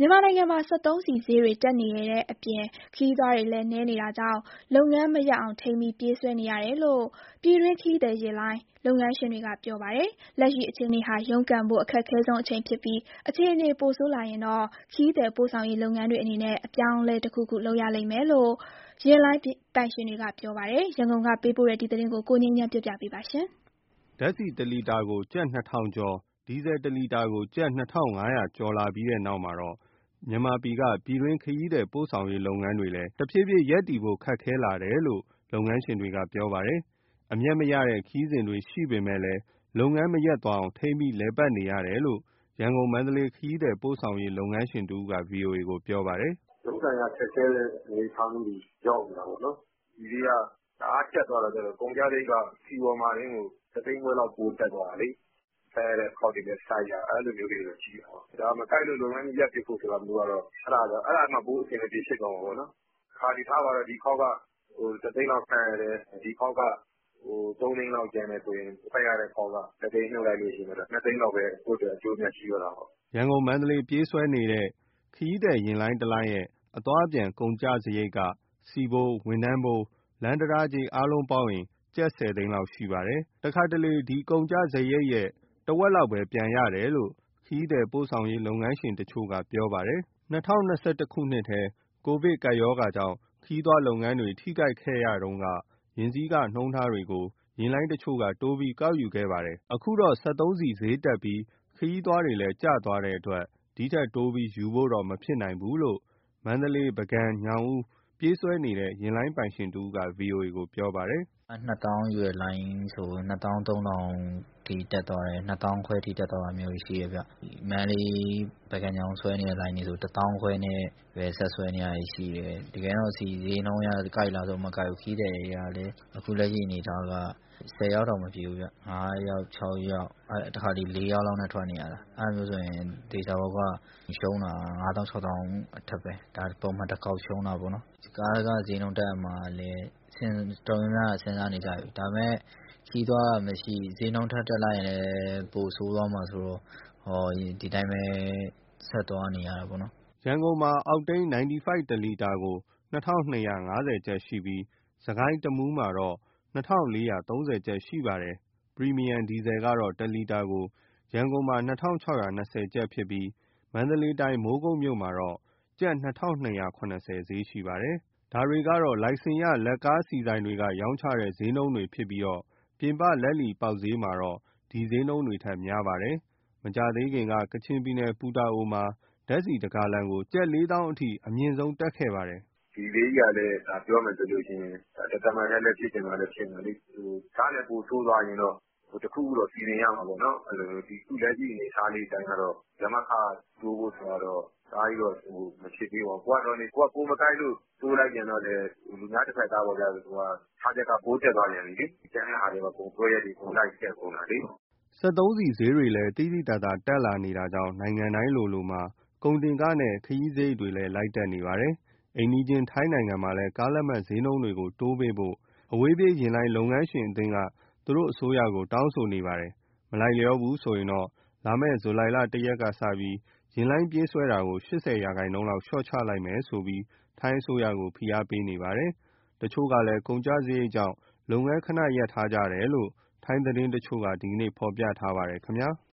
မြန်မာနိုင်ငံမှာစက်သုံးဆီဈေးတွေတက်နေတဲ့အပြင်ခရီးသွားတွေလည်းနည်းနေတာကြောင့်လုပ်ငန်းမရပ်အောင်ထိန်းပြီးပြေးဆွဲနေရတယ်လို့ပြည်တွင်းခရီးသည်ယာဉ်လိုင်းလုပ်ငန်းရှင်တွေကပြောပါတယ်။လက်ရှိအခြေအနေဟာရုန်းကန်ဖို့အခက်ခဲဆုံးအချိန်ဖြစ်ပြီးအခြေအနေပိုဆိုးလာရင်တော့ခရီးသည်ပို့ဆောင်ရေးလုပ်ငန်းတွေအနေနဲ့အပြောင်းအလဲတစ်ခုခုလုပ်ရလိမ့်မယ်လို့ယာဉ်လိုင်းပိုင်ရှင်တွေကပြောပါတယ်။ရန်ကုန်ကပေးပို့တဲ့ဒီသတင်းကိုကိုငြိမ်းချမ်းပြောပြပေးပါမယ်။ဓာတ်ဆီ1လီတာကိုကျပ်2000ကျော်ဒီဇယ်1လီတာကိုကျပ်2500ကျော်လာပြီးတဲ့နောက်မှာတော့မြန်မာပြည်ကပြည်တွင်းခရီးသည်ပို့ဆောင်ရေးလုပ်ငန်းတွေလည်းတဖြည်းဖြည်းရပ်တည်ဖို့ခက်ခဲလာတယ်လို့လုပ်ငန်းရှင်တွေကပြောပါတယ်။အမြတ်မရတဲ့ခရီးစဉ်တွေရှိပေမဲ့လည်းလုပ်ငန်းမရပ်သွားအောင်ထိန်းပြီးလည်ပတ်နေရတယ်လို့ရန်ကုန်မန္တလေးခရီးသည်ပို့ဆောင်ရေးလုပ်ငန်းရှင်တဦးက VOA ကိုပြောပါတယ်။လုပ်ကိုင်ရခက်ခဲတဲ့အနေအထားမျိုးတွေရောက်နေတာပေါ့နော်။ဒီတွေကတအားကျပ်သွားတော့ကုန်ကျစရိတ်ကစီပေါ်မှာရင်းကို1သိန်းခွဲလောက်ပိုတက်သွားတာလေ။ဆက်ရတဲ့ခေါက်တွေလည်းစိုက်ရအဲ့လိုမျိုးတွေတော့ရှိတာပေါ့။ဒါမကိုက်လို့လုပ်ငန်းရပ်ပစ်ဖို့ဆိုတာမျိုးကတော့အဲ့ဒါမှပိုးအဆင်မပြေဖြစ်သွားမှာပေါ့နော်။ခါဒီထားပါတော့ဒီခေါက်က1သိန်းလောက်ဆန်ရတယ်ဒီခေါက်က3သိန်းလောက်ကျန်တယ်ဆိုရင်ဖိုက်ရတဲ့ခေါက်က1သိန်းနှုတ်လိုက်လို့ရှိရင်တော့2သိန်းလောက်ပဲကိုယ့်အတွက်အကျိုးမြတ်ရှိတော့တာပေါ့ရန်ကုန်မန္တလေးပြေးဆွဲနေတဲ့ခရီးသည်ယာဉ်လိုင်းတစ်လိုင်းရဲ့အသွားအပြန်ကုန်ကျစရိတ်ကစီဘိုးဝန်ထမ်းဘိုးလမ်းတံတားကြီးအားလုံးပေါင်းရင်ကျပ်10သိန်းလောက်ရှိပါတယ်။တခါတလေဒီကုန်ကျစရိတ်ရဲ့တဝက်လောက်ပဲပြန်ရတယ်လို့ခရီးသည်ပို့ဆောင်ရေးလုပ်ငန်းရှင်တချို့ကပြောပါတယ်။2021ခုနှစ်ထဲကိုဗစ်ကပ်ရောဂါကြောင့်ခရီးသွားလုပ်ငန်းတွေထိခိုက်ခဲ့ရတုန်းကယာဉ်စီးကနှုန်းထားတွေကိုယာဉ်လိုင်းတချို့ကတိုးပြီးကောက်ယူခဲ့ပါတယ်။အခုတော့စက်သုံးဆီဈေးတက်ပြီးခရီးသွားတွေလည်းကျသွားတဲ့အတွက်ဒီထက်တိုးပြီးယူဖို့တော့မဖြစ်နိုင်ဘူးလို့မန္တလေးပုဂံညောင်ဦးပြေးဆွဲနေတဲ့ယာဉ်လိုင်းပိုင်ရှင်တဦးက VOA ကိုပြောပါတယ်။2000ရွယ်လိုင်းဆို2000 3000ထိတက်သွားတယ်2000ခွဲထိတက်သွားတာမျိုးရှိရဗျ။မန္တလေးပုဂံညောင်ဆွဲနေတဲ့လိုင်းတွေဆို1000ခွဲနဲ့ပဲဆက်ဆွဲနေရရှိတယ်။တကယ်တော့စီဈေးနှုန်းရကိုက်လာဆိုမကိုက်ဘူးခီးတဲ့တွေကလည်းအခုလက်ရှိအနေထားက10ယောက်တော့မပြေဘူးဗျ5ယောက်6ယောက်တခါဒီ4ယောက်လောက်နဲ့ထွက်နေရတာအဲ့မျိုးဆိုရင်ဒေတာဘောကရှုံးတာ9000 6000အထက်ပဲဒါပုံမှန်တစ်ခေါက်ရှုံးတာပေါ့နော်ကားကဈေးနှုန်းတက်မှာလည်းတော်များများစဉ်းစားနေကြပြီဒါပေမဲ့ခီးသွားမရှိဈေးနှုန်းထက်တက်လိုက်ရင်လည်းပိုဆိုးသွားမှာဆိုတော့ဒီတိုင်းပဲဆက်သွားနေရတာပေါ့နော်ရန်ကုန်မှာအောက်တိန်း95တလီတာကို2250ကျပ်ရှိပြီးစကိုင်းတမူးမှာတော့2430ကျပ်ရှိပါတယ်။ပရီမီယံဒီဇယ်ကတော့1လီတာကိုရန်ကုန်မှာ2620ကျပ်ဖြစ်ပြီးမန္တလေးတိုင်းမိုးကုတ်မြို့မှာတော့ကျပ်2280ဈေးရှိပါတယ်။ဒါတွေကတော့လိုင်စင်ရလက်ကားဆီဆိုင်တွေကရောင်းချတဲ့ဈေးနှုန်းတွေဖြစ်ပြီးပြင်ပလက်လီပေါက်ဈေးမှာတော့ဒီဈေးနှုန်းတွေထက်များပါတယ်။မကြသေးခင်ကကချင်ပြည်နယ်ပူတာအိုမှာဓာတ်ဆီတစ်ဂါလံကိုကျပ်4000အထိအမြင့်ဆုံးတက်ခဲ့ပါတယ်။ဒီလေးကြီးကလည်းပြောမယ်ဆိုလို့ရှိရင်တသမန်နဲ့လည်းဖြစ်ချင်တာလည်းဖြစ်မယ်လေဒါနဲ့ပိုဆိုးသွားရင်တော့တခုခုတော့စီစဉ်ရမှာပေါ့နော်အဲ့လိုဒီခုလက်ရှိအနေထားလေးတိုင်းကတော့ဓမ္မခတိုးဖို့ဆိုတော့ဒါကြီးတော့မဖြစ်သေးပါဘူးကိုကတော့ကိုမကိုက်လို့တိုးလိုက်ပြန်တော့လေလူများတစ်ဖက်သားပေါ့ဗျာဆိုတော့ထားချက်ကပိုးတက်သွားပြန်ပြီလေကျန်တဲ့အားတွေမှာပုံတွဲရည်ပုံလိုက်ချက်ပုံလာလေစက်သုံးဆီဈေးတွေလည်းတိတိတသာတက်လာနေတာကြောင့်နိုင်ငံတိုင်းလိုမှာကုန်တင်ကားနဲ့ခရီးစရိတ်တွေလည်းလိုက်တက်နေပါတယ်။အိမ်နီးချင်းထိုင်းနိုင်ငံမှာလည်းကားလက်မှတ်ဈေးနှုန်းတွေကိုတိုးပေးဖို့အဝေးပြေးယာဉ်လိုင်းလုပ်ငန်းရှင်အသင်းကသူတို့အစိုးရကိုတောင်းဆိုနေပါတယ်။မလိုက်လျောဘူးဆိုရင်တော့လာမယ့်ဇူလိုင်လ1ရက်ကစပြီးယာဉ်လိုင်းပြေးဆွဲတာကို80%လောက်လျှော့ချလိုက်မယ်ဆိုပြီးထိုင်းအစိုးရကိုဖိအားပေးနေပါတယ်။တချို့ကလည်းကုန်ကျစရိတ်ကြောင့်လုပ်ငန်းခဏရပ်ထားကြတယ်လို့ထိုင်းသတင်းတချို့ကဒီနေ့ဖော်ပြထားပါတယ်ခင်ဗျာ။